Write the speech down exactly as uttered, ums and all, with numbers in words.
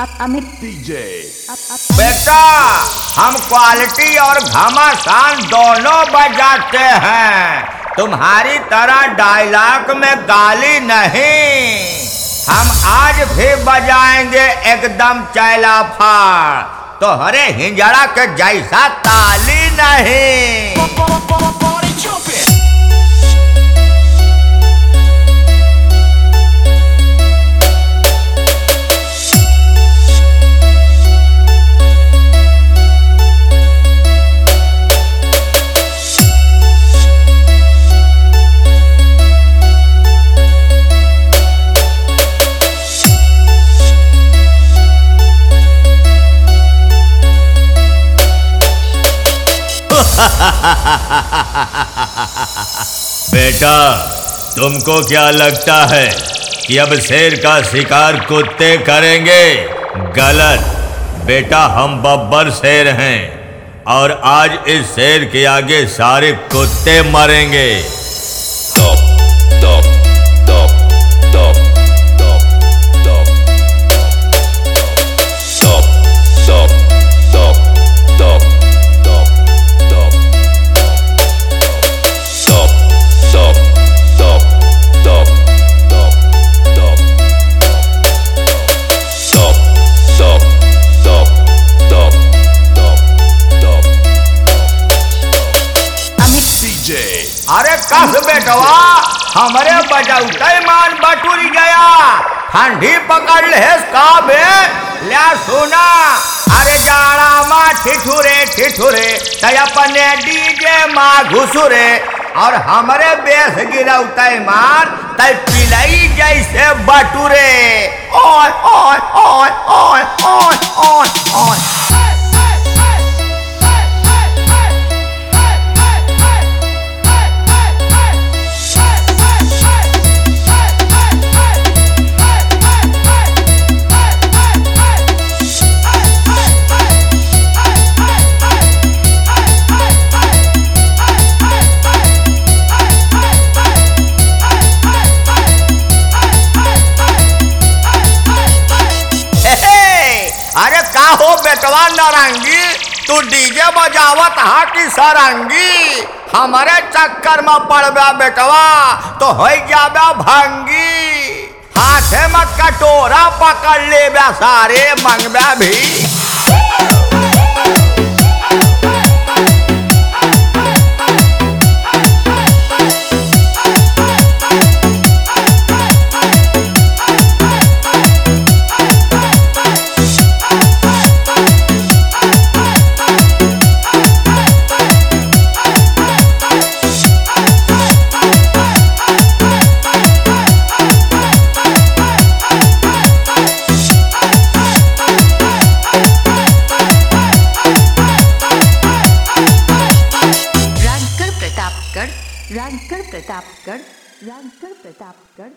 Amit DJ. बेटा हम quality और घमासान दोनों बजाते हैं, तुम्हारी तरह डायलॉग में गाली नहीं। हम आज भी बजाएंगे एकदम चैला फाड़, तो हरे हिंजड़ा के जैसा ताली नहीं। बेटा तुमको क्या लगता है कि अब शेर का शिकार कुत्ते करेंगे? गलत बेटा, हम बब्बर शेर हैं और आज इस शेर के आगे सारे कुत्ते मरेंगे। Top top top top top top top top top top अरे कस बेटवा, हमारे बजौते मान बटुरी गया, ठंडी पकड़ ले का बे ले सुना। अरे जाड़ा माँ ठिठुरे ठिठुरे तय अपने डीजे माँ घुसुरे, और हमारे बेस गिरौते मार तय पिलई जैसे बटुरे। ओए ओए ओए ओए ओए ओए ओए हो बेटवा नारंगी, तू डीजे बजावत हा कि सारंगी? हमारे चक्कर में पड़बा बेटवा तो हो जाबा भंगी। हाथे में कटोरा पकड़ ले सारे मंगबा भी। राजगढ़ प्रतापगढ़ राजगढ़ प्रतापगढ़ राजगढ़ प्रतापगढ़